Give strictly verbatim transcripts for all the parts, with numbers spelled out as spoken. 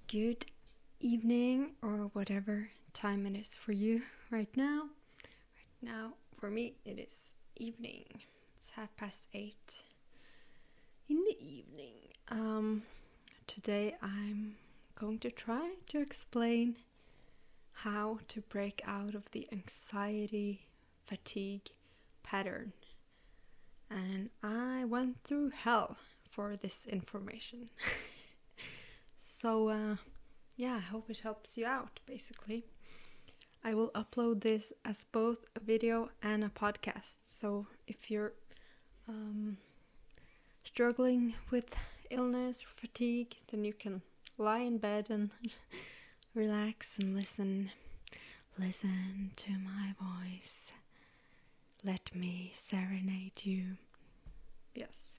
Good evening, or whatever time it is for you right now. Right now, for me, it is evening. It's half past eight in the evening. Um, today, I'm going to try to explain how to break out of the anxiety fatigue pattern. And I went through hell for this information. So, uh, yeah, I hope it helps you out, basically. I will upload this as both a video and a podcast. So, if you're um, struggling with illness or fatigue, then you can lie in bed and relax and listen. Listen to my voice. Let me serenade you. Yes.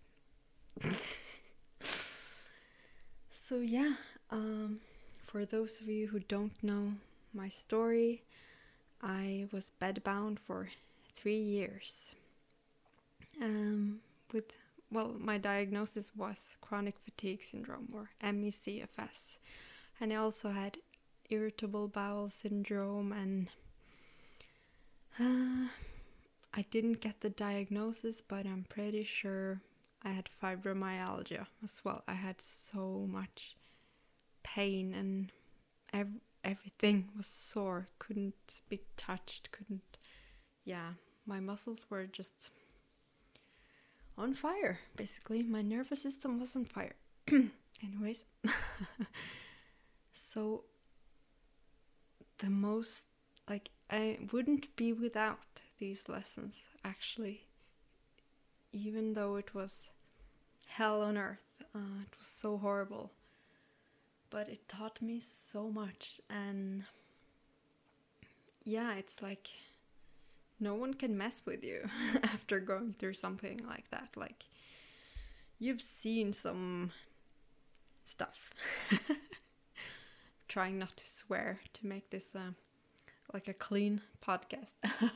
So yeah, um, for those of you who don't know my story, I was bedbound for three years. Um, with well, my diagnosis was chronic fatigue syndrome, or M E C F S, and I also had irritable bowel syndrome, and uh, I didn't get the diagnosis, but I'm pretty sure I had fibromyalgia as well. I had so much pain and ev- everything was sore, couldn't be touched, couldn't, yeah, my muscles were just on fire, basically. My nervous system was on fire. Anyways, so the most, like, I wouldn't be without these lessons, actually, even though it was hell on earth. Uh, it was so horrible, but it taught me so much. And yeah, it's like no one can mess with you after going through something like that. Like, you've seen some stuff. Trying not to swear to make this uh, like a clean podcast.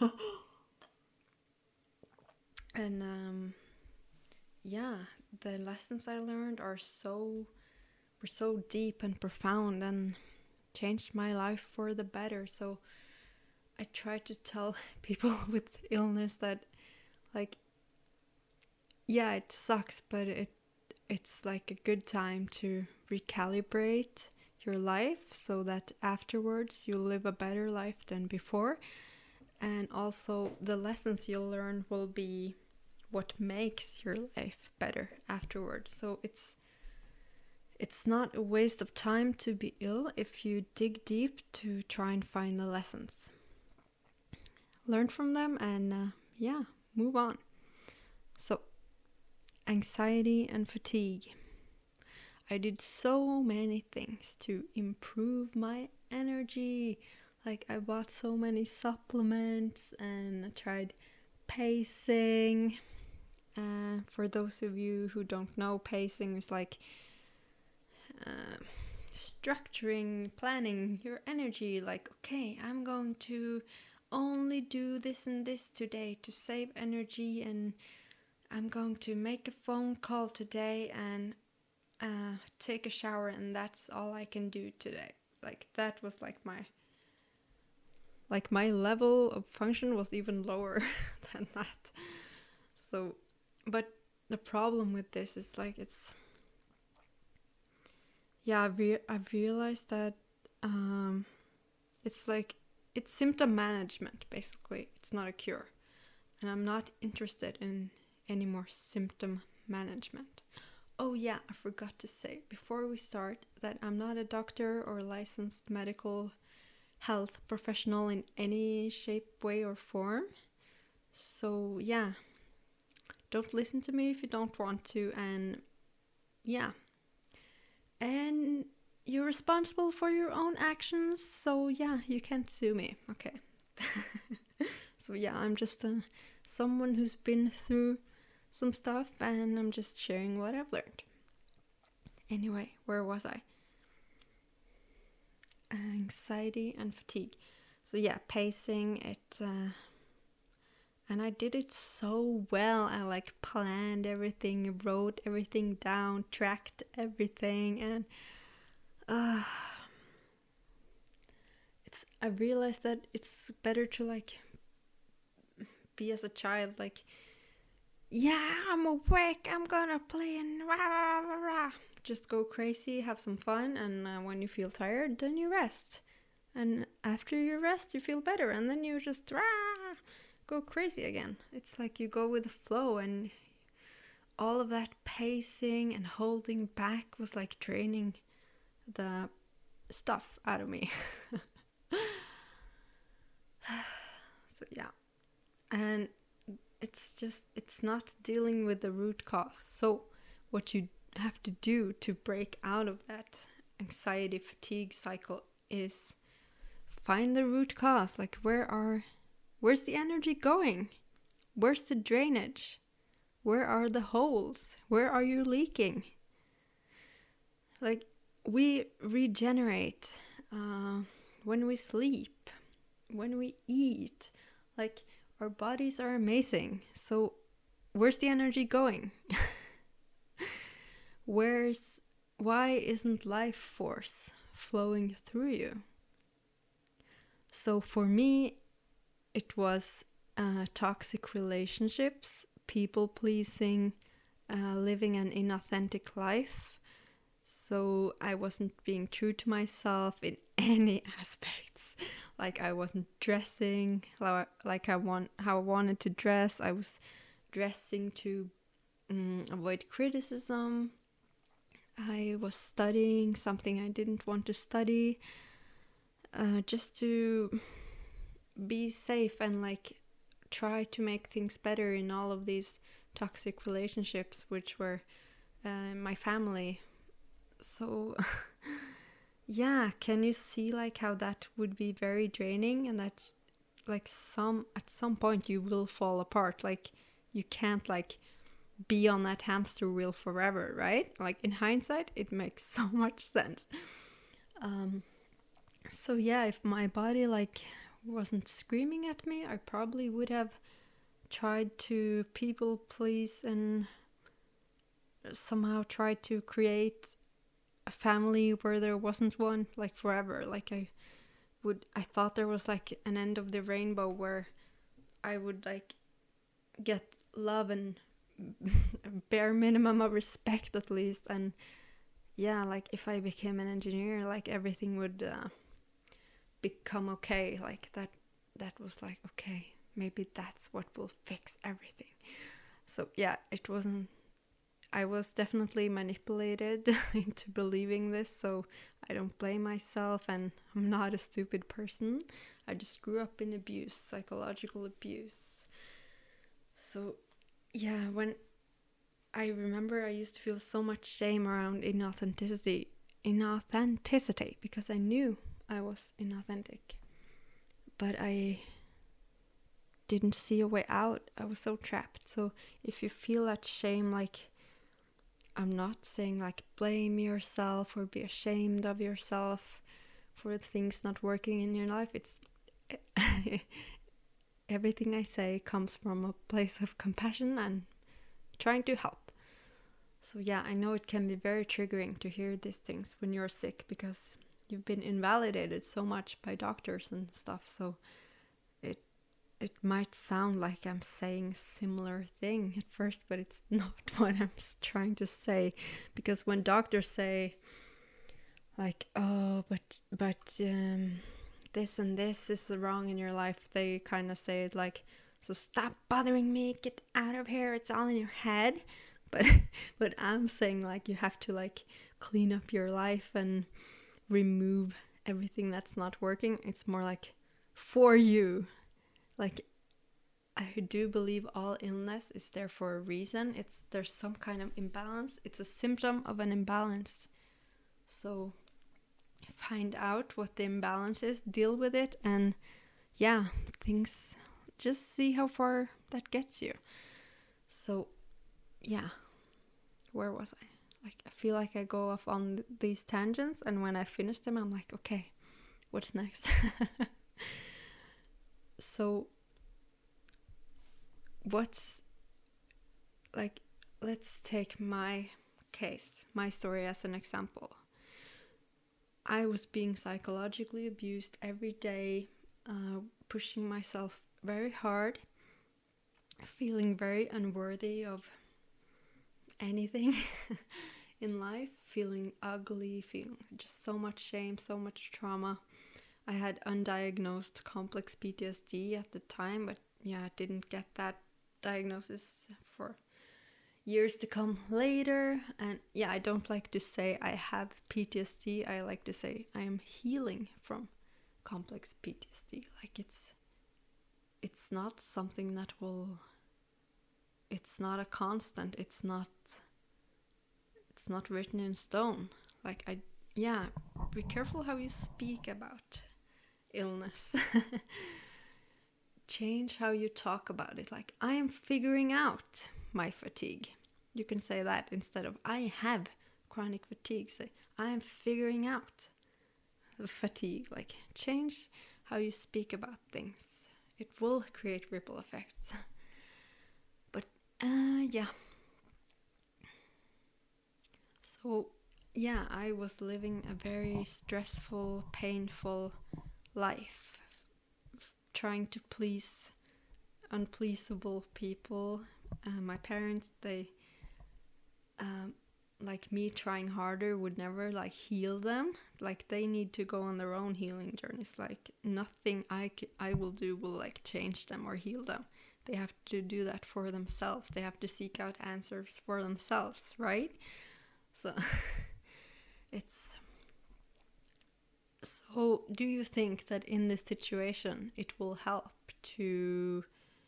And um yeah, the lessons I learned are so were so deep and profound and changed my life for the better. So I try to tell people with illness that, like, yeah, it sucks, but it it's like a good time to recalibrate your life so that afterwards you'll live a better life than before. And also the lessons you'll learn will be what makes your life better afterwards. So it's it's not a waste of time to be ill if you dig deep to try and find the lessons. Learn from them and uh, yeah, move on. So, anxiety and fatigue. I did so many things to improve my energy. Like, I bought so many supplements and I tried pacing. Uh, for those of you who don't know, pacing is like uh, structuring, planning your energy. Like, okay, I'm going to only do this and this today to save energy, and I'm going to make a phone call today and uh, take a shower, and that's all I can do today. Like, that was like my like my level of function was even lower than that. So, but the problem with this is like it's yeah, I've, re- I've realized that um, it's like it's symptom management, basically. It's not a cure, and I'm not interested in any more symptom management. Oh yeah, I forgot to say before we start that I'm not a doctor or licensed medical health professional in any shape, way, or form. So yeah, don't listen to me if you don't want to, and yeah. And you're responsible for your own actions, so yeah, you can't sue me, okay? So yeah, I'm just uh, someone who's been through some stuff, and I'm just sharing what I've learned. Anyway, where was I? Anxiety and fatigue. So yeah, pacing it, uh, and I did it so well. I like planned everything, wrote everything down, tracked everything, and uh, it's I realized that it's better to like be as a child, like, yeah, I'm awake, I'm gonna play and rah, rah, rah, rah. Just go crazy, have some fun, and uh, when you feel tired, then you rest. And after you rest, you feel better, and then you just rah, go crazy again. It's like you go with the flow, and all of that pacing and holding back was like draining the stuff out of me. So yeah, and it's just, it's not dealing with the root cause. So what you have to do to break out of that anxiety fatigue cycle is find the root cause. Like, where are where's the energy going? Where's the drainage? Where are the holes? Where are you leaking? Like, we regenerate uh, when we sleep, when we eat. Like, our bodies are amazing. So where's the energy going? Where's why isn't life force flowing through you? So for me, it was uh, toxic relationships, people pleasing, uh, living an inauthentic life. So I wasn't being true to myself in any aspects. Like, I wasn't dressing like I want how I wanted to dress. I was dressing to um, avoid criticism. I was studying something I didn't want to study, uh, just to be safe and like try to make things better in all of these toxic relationships, which were uh, my family. So yeah, can you see like how that would be very draining, and that like some at some point you will fall apart. Like, you can't like be on that hamster wheel forever, right? Like, in hindsight, it makes so much sense. Um, so yeah, if my body like wasn't screaming at me, I probably would have tried to people please and somehow tried to create a family where there wasn't one, like forever. Like, I would, I thought there was like an end of the rainbow where I would like get love and bare minimum of respect at least. And yeah, like if I became an engineer, like everything would uh, become okay. Like that that was like, okay, maybe that's what will fix everything. So yeah, it wasn't, I was definitely manipulated into believing this, so I don't blame myself, and I'm not a stupid person. I just grew up in abuse, psychological abuse. So yeah, when I remember, I used to feel so much shame around inauthenticity, inauthenticity, because I knew I was inauthentic, but I didn't see a way out. I was so trapped. So if you feel that shame, like, I'm not saying like blame yourself or be ashamed of yourself for things not working in your life. It's everything I say comes from a place of compassion and trying to help. So yeah, I know it can be very triggering to hear these things when you're sick, because you've been invalidated so much by doctors and stuff. So it it might sound like I'm saying a similar thing at first, but it's not what I'm trying to say. Because when doctors say like, oh, but but um, this and this is wrong in your life, they kind of say it like, so stop bothering me, get out of here, it's all in your head. But but I'm saying like, you have to like clean up your life and remove everything that's not working. It's more like for you. Like, I do believe all illness is there for a reason. It's there's some kind of imbalance. It's a symptom of an imbalance. So find out what the imbalance is, deal with it, and yeah, things, just see how far that gets you. So yeah, where was I? Like, I feel like I go off on th- these tangents, and when I finish them, I'm like, okay, what's next? So what's like, let's take my case, my story as an example. I was being psychologically abused every day, uh, pushing myself very hard, feeling very unworthy of anything in life, feeling ugly, feeling just so much shame, so much trauma. I had undiagnosed complex P T S D at the time, but yeah, I didn't get that diagnosis for years to come later. And yeah, I don't like to say I have P T S D. I like to say I am healing from complex P T S D. Like it's it's not something that will, it's not a constant, it's not it's not written in stone. Like I yeah, be careful how you speak about illness. Change how you talk about it. Like, I am figuring out my fatigue. You can say that instead of I have chronic fatigue. Say I am figuring out the fatigue. Like, change how you speak about things. It will create ripple effects. But uh, yeah. So yeah, I was living a very stressful, painful life, f- trying to please unpleasable people. Uh, my parents, they, um, like me trying harder would never like heal them. Like they need to go on their own healing journeys. Like nothing I, c- I will do will like change them or heal them. They have to do that for themselves. They have to seek out answers for themselves, right? So it's, so do you think that in this situation it will help to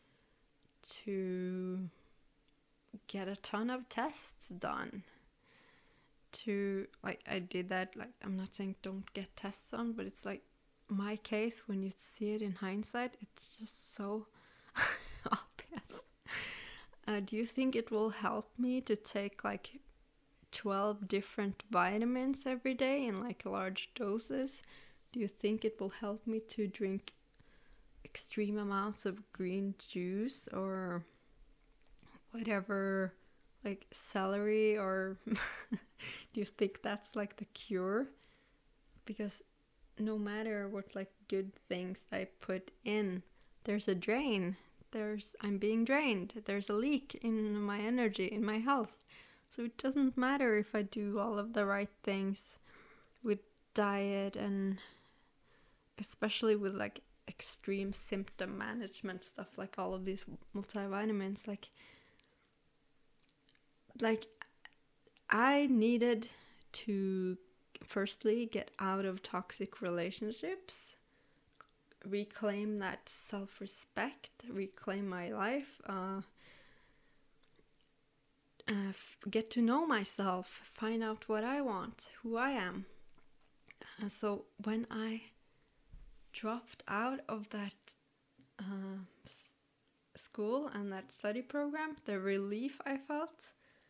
to get a ton of tests done? To like, I did that, like, I'm not saying don't get tests done, but it's like my case, when you see it in hindsight, it's just so obvious. Uh, do you think it will help me to take like twelve different vitamins every day in like large doses? Do you think it will help me to drink extreme amounts of green juice or whatever, like celery, or do you think that's like the cure? Because no matter what like good things I put in, there's a drain. There's I'm being drained. There's a leak in my energy, in my health. So it doesn't matter if I do all of the right things with diet, and especially with like extreme symptom management stuff, like all of these multivitamins. Like, like I needed to firstly get out of toxic relationships, reclaim that self-respect, reclaim my life, uh, uh, f- get to know myself, find out what I want, who I am. Uh, so when I dropped out of that uh, s- school and that study program, the relief I felt,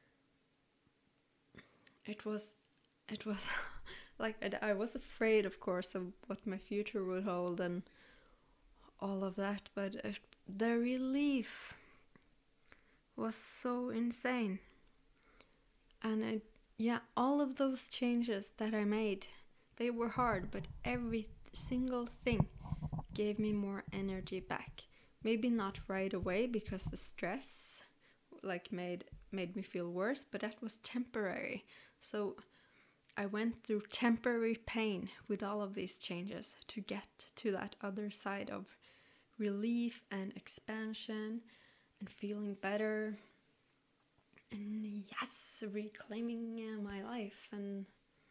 it was, it was like I, I was afraid, of course, of what my future would hold and all of that, but it, the relief was so insane. And it, yeah, all of those changes that I made, they were hard, but every single thing gave me more energy back. Maybe not right away, because the stress like made made me feel worse, but that was temporary. So I went through temporary pain with all of these changes to get to that other side of relief and expansion and feeling better. And yes, reclaiming uh, my life. And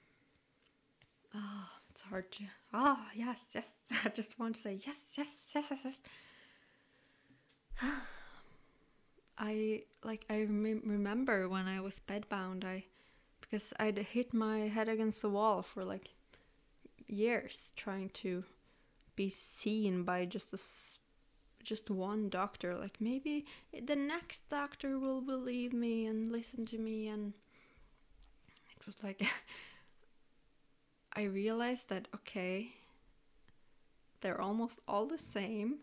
oh, it's hard to, oh yes, yes, I just want to say yes, yes, yes, yes, yes. I like I rem- remember when I was bedbound, I because I'd hit my head against the wall for like years trying to be seen by just a s- just one doctor. Like, maybe the next doctor will believe me and listen to me. And it was like I realized that, okay, they're almost all the same.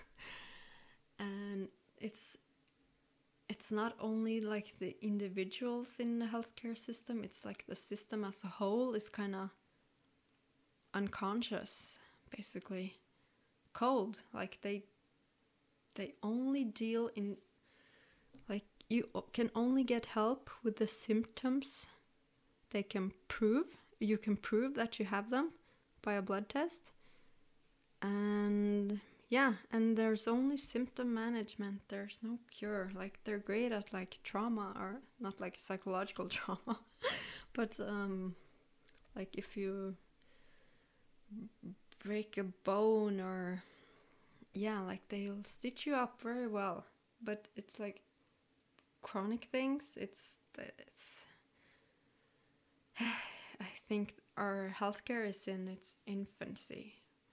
And it's it's not only like the individuals in the healthcare system, it's like the system as a whole is kind of unconscious, basically cold. Like they they only deal in, like, you can only get help with the symptoms they can prove. You can prove that you have them by a blood test. And yeah, and there's only symptom management. There's no cure. Like, they're great at like trauma, or not like psychological trauma, but um like if you break a bone, or yeah, like they'll stitch you up very well. But it's like chronic things, it's it's I think our healthcare is in its infancy.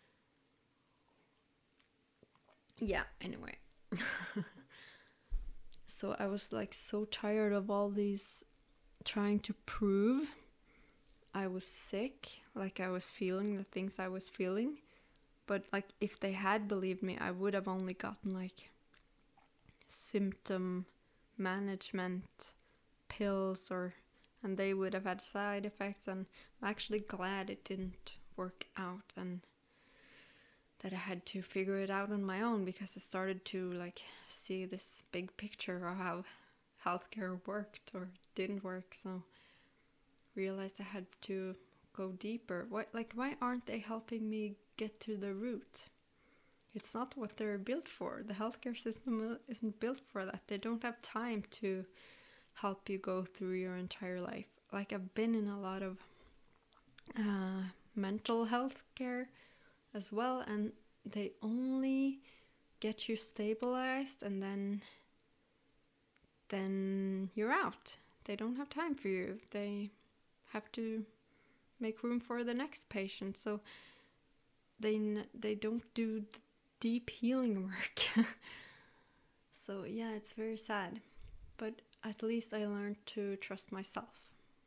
Yeah, anyway. So I was like so tired of all these trying to prove I was sick, like I was feeling the things I was feeling. But like if they had believed me, I would have only gotten like symptom management pills, or and they would have had side effects. And I'm actually glad it didn't work out, and that I had to figure it out on my own, because I started to like see this big picture of how healthcare worked or didn't work. So realized I had to go deeper. What, like, why aren't they helping me get to the root? It's not what they're built for. The healthcare system isn't built for that. They don't have time to help you go through your entire life. Like, I've been in a lot of uh, mental health care as well, and they only get you stabilized, and then then you're out. They don't have time for you. They have to make room for the next patient. So they they don't do deep healing work. So yeah, it's very sad. But at least I learned to trust myself.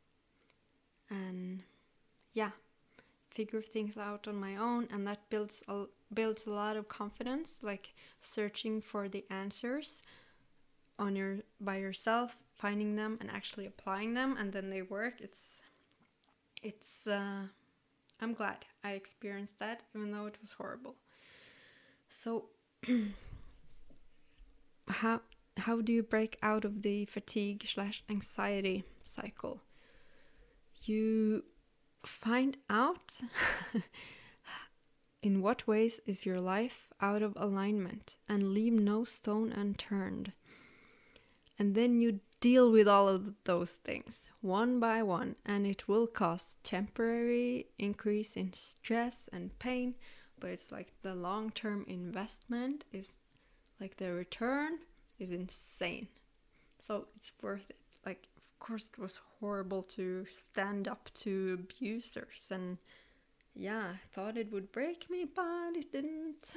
And yeah, figure things out on my own, and that builds a, builds a lot of confidence, like searching for the answers on your by yourself, finding them and actually applying them, and then they work. It's it's uh, I'm glad I experienced that, even though it was horrible. So how how do you break out of the fatigue slash anxiety cycle? You find out in what ways is your life out of alignment, and leave no stone unturned. And then you deal with all of those things one by one, and it will cause temporary increase in stress and pain, but it's like the long-term investment is like the return is insane. So it's worth it. Like, of course it was horrible to stand up to abusers, and yeah, I thought it would break me, but it didn't.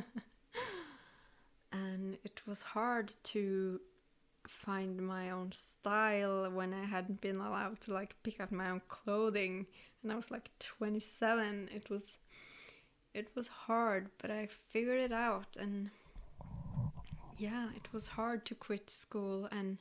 And it was hard to find my own style when I hadn't been allowed to like pick out my own clothing, and I was like twenty-seven. It was it was hard, but I figured it out. And yeah, it was hard to quit school, and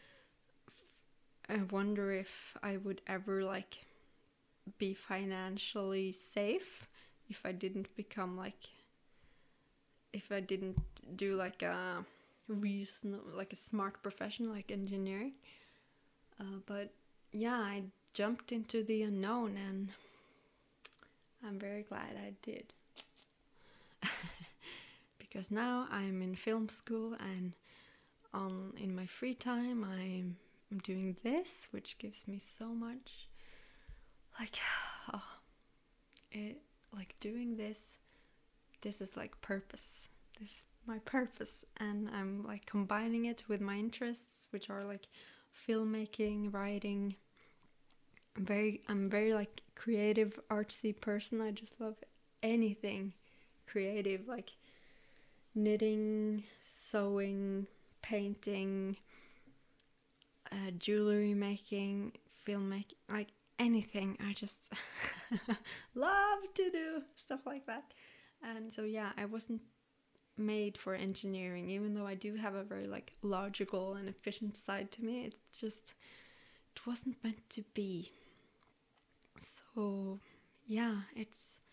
I wonder if I would ever like be financially safe if I didn't become like if I didn't do like a reason like a smart profession like engineering. Uh, but yeah, I jumped into the unknown, and I'm very glad I did. Because now I'm in film school, and on in my free time I'm doing this, which gives me so much like oh, it like doing this this is like purpose. This is my purpose, and I'm like combining it with my interests, which are like filmmaking, writing. I'm very I'm very like creative, artsy person. I just love anything creative, like knitting, sewing, painting, uh, jewelry making, filmmaking, like anything. I just love to do stuff like that. And so yeah, I wasn't made for engineering, even though I do have a very like logical and efficient side to me. It's just it wasn't meant to be. So yeah, it's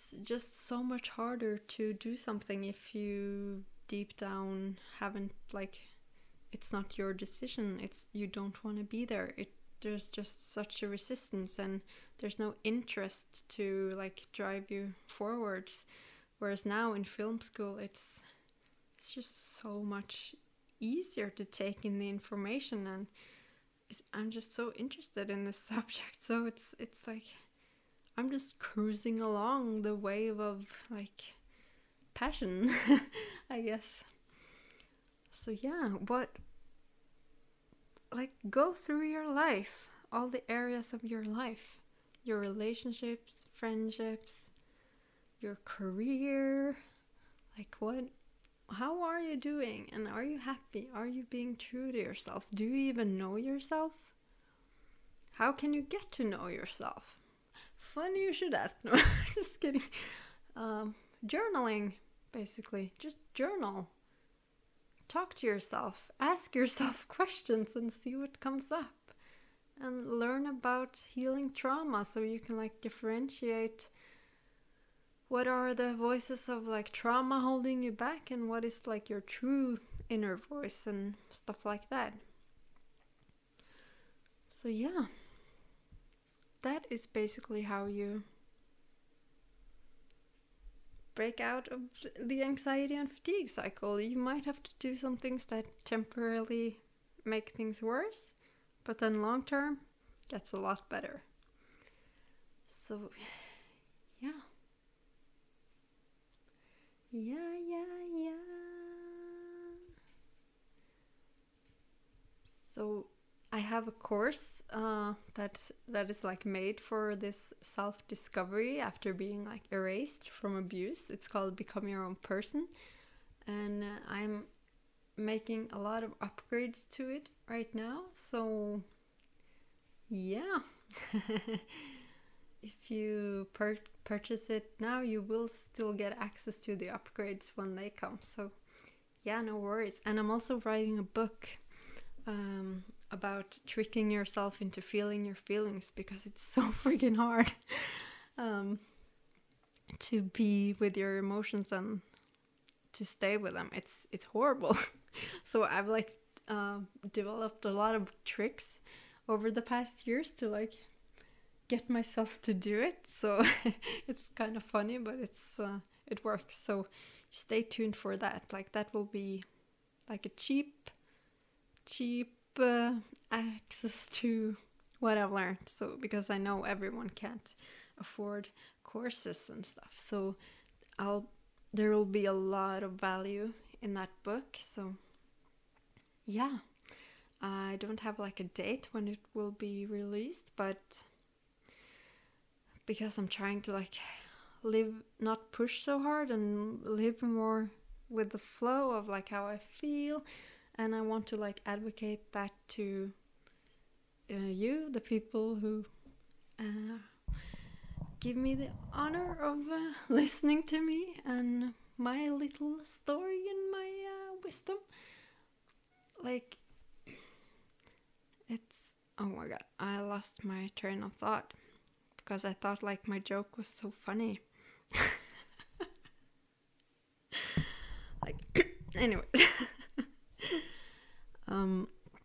it's just so much harder to do something if you deep down haven't, like, it's not your decision, it's you don't want to be there. It there's just such a resistance, and there's no interest to like drive you forwards. Whereas now in film school, it's it's just so much easier to take in the information, and I'm just so interested in this subject. So it's it's like I'm just cruising along the wave of like passion, I guess. So yeah, what like go through your life, all the areas of your life, your relationships, friendships, your career, like what how are you doing, and are you happy? Are you being true to yourself? Do you even know yourself? How can you get to know yourself? Funny you should ask. No, just kidding. Um, journaling, basically. Just journal. Talk to yourself. Ask yourself questions and see what comes up. And learn about healing trauma so you can like differentiate what are the voices of like trauma holding you back and what is like your true inner voice and stuff like that. So yeah, that is basically how you break out of the anxiety and fatigue cycle. You might have to do some things that temporarily make things worse, but then long term gets a lot better. So yeah. Yeah, yeah, yeah. So I have a course uh, that's that is like made for this self-discovery after being like erased from abuse. It's called Become Your Own Person, and uh, I'm making a lot of upgrades to it right now. So yeah. If you pur- purchase it now, you will still get access to the upgrades when they come. So yeah, no worries. And I'm also writing a book um, about tricking yourself into feeling your feelings, because it's so freaking hard um, to be with your emotions and to stay with them. It's it's horrible. So I've like uh, developed a lot of tricks over the past years to like get myself to do it. So it's kind of funny, but it's uh, it works. So stay tuned for that. Like that will be like a cheap cheap uh, access to what I've learned. So because I know everyone can't afford courses and stuff, so I'll there will be a lot of value in that book. So yeah, I don't have like a date when it will be released, but because I'm trying to like live, not push so hard, and live more with the flow of like how I feel, and I want to like advocate that to uh, you, the people who uh, give me the honor of uh, listening to me and my little story and my uh, wisdom. Like it's oh my god, I lost my train of thought. Because I thought like my joke was so funny. Like anyway. um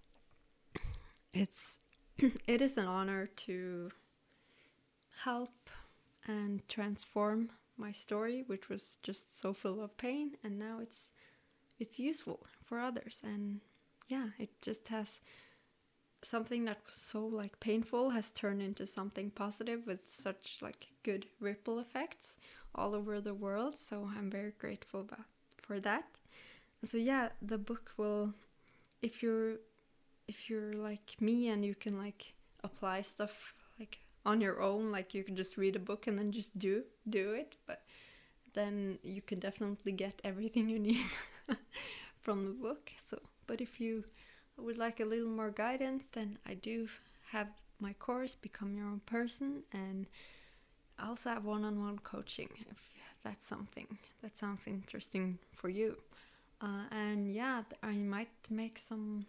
it's it is an honor to help and transform my story, which was just so full of pain, and now it's it's useful for others. And yeah, it just has something that was so like painful has turned into something positive with such like good ripple effects all over the world. So I'm very grateful about for that. And so yeah, the book will, if you're if you're like me and you can like apply stuff like on your own, like you can just read a book and then just do do it, but then you can definitely get everything you need from the book. So but if you would like a little more guidance, then I do have my course Become Your Own Person, and I also have one-on-one coaching if that's something that sounds interesting for you. Uh, and yeah, I might make some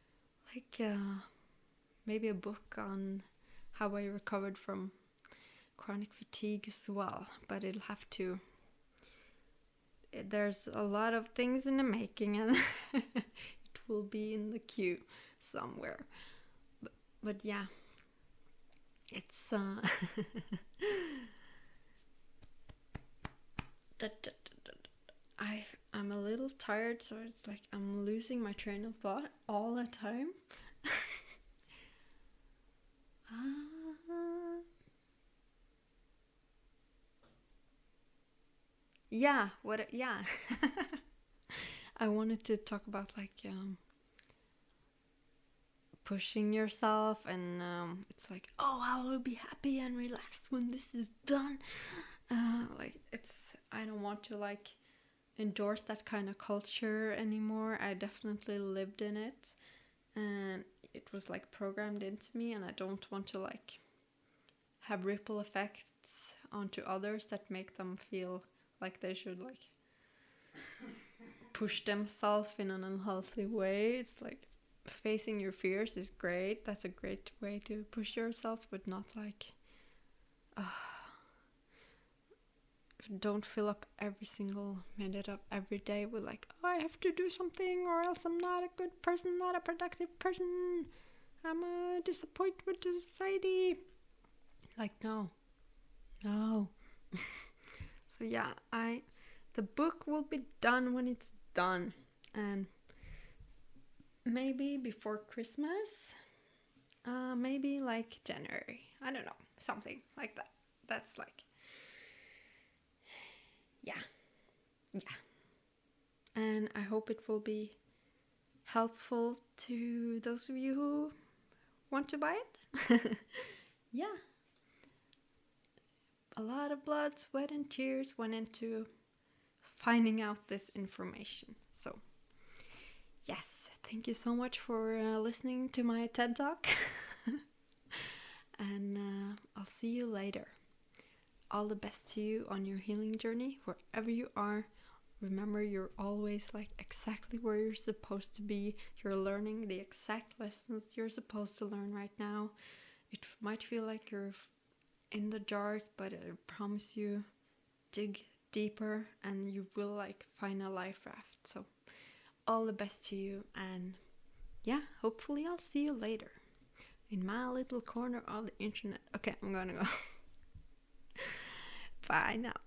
like uh, maybe a book on how I recovered from chronic fatigue as well, but it'll have to. It, there's a lot of things in the making, and it will be in the queue somewhere. But, but yeah, it's. Uh, I I'm a little tired, so it's like I'm losing my train of thought all the time. uh, yeah, what? Yeah, I wanted to talk about like um, pushing yourself, and um, it's like, oh, I will be happy and relaxed when this is done. Uh, like it's, I don't want to like endorse that kind of culture anymore. I definitely lived in it, and it was like programmed into me, and I don't want to like have ripple effects onto others that make them feel like they should like push themselves in an unhealthy way. It's like facing your fears is great. That's a great way to push yourself, but not like uh, don't fill up every single minute of every day with like, oh, I have to do something or else I'm not a good person, not a productive person, I'm a disappointment to society. Like, no, no. So yeah, I the book will be done when it's done, and maybe before Christmas, uh, maybe like January, I don't know, something like that. That's like, yeah, yeah. And I hope it will be helpful to those of you who want to buy it. Yeah. A lot of blood, sweat, and tears went into finding out this information. So, yes, thank you so much for uh, listening to my TED Talk. And uh, I'll see you later. All the best to you on your healing journey, wherever you are. Remember, you're always like exactly where you're supposed to be. You're learning the exact lessons you're supposed to learn right now. It f- might feel like you're f- in the dark, but I promise you, dig deeper and you will like find a life raft. So all the best to you, and yeah, hopefully I'll see you later in my little corner of the internet. Okay, I'm gonna go. Bye now.